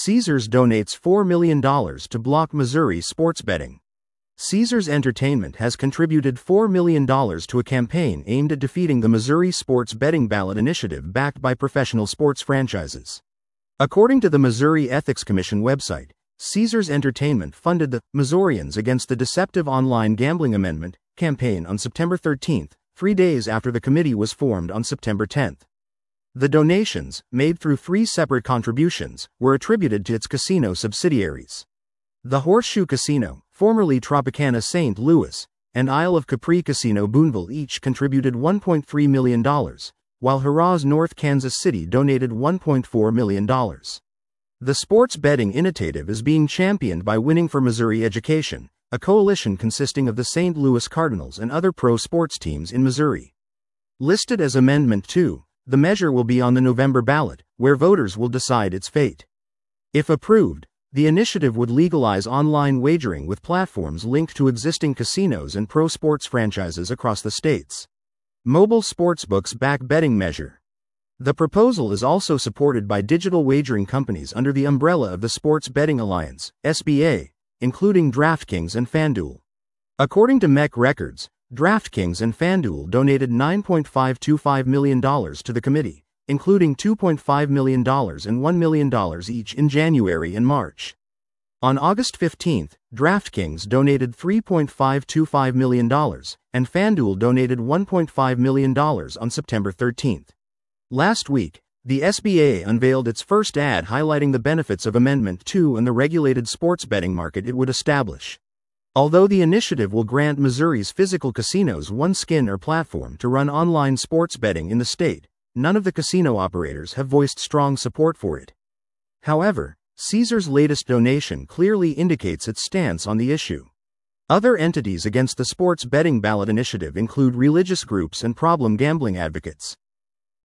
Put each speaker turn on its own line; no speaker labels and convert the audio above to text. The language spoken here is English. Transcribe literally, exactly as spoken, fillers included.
Caesars donates four million dollars to block Missouri sports betting. Caesars Entertainment has contributed four million dollars to a campaign aimed at defeating the Missouri sports betting ballot initiative backed by professional sports franchises. According to the Missouri Ethics Commission website, Caesars Entertainment funded the Missourians Against the Deceptive Online Gambling Amendment campaign on September thirteenth, three days after the committee was formed on September tenth. The donations, made through three separate contributions, were attributed to its casino subsidiaries. The Horseshoe Casino, formerly Tropicana Saint Louis, and Isle of Capri Casino Boonville each contributed one point three million dollars, while Harrah's North Kansas City donated one point four million dollars. The sports betting initiative is being championed by Winning for Missouri Education, a coalition consisting of the Saint Louis Cardinals and other pro sports teams in Missouri. Listed as Amendment two, the measure will be on the November ballot, where voters will decide its fate. If approved, the initiative would legalize online wagering with platforms linked to existing casinos and pro sports franchises across the states. Mobile sportsbooks back betting measure. The proposal is also supported by digital wagering companies under the umbrella of the Sports Betting Alliance, S B A, including DraftKings and FanDuel. According to M E C Records, DraftKings and FanDuel donated nine point five two five million dollars to the committee, including two point five million dollars and one million dollars each in January and March. On August fifteenth, DraftKings donated three point five two five million dollars, and FanDuel donated one point five million dollars on September thirteenth. Last week, the S B A unveiled its first ad highlighting the benefits of Amendment two and the regulated sports betting market it would establish. Although the initiative will grant Missouri's physical casinos one skin or platform to run online sports betting in the state, none of the casino operators have voiced strong support for it. However, Caesars' latest donation clearly indicates its stance on the issue. Other entities against the sports betting ballot initiative include religious groups and problem gambling advocates.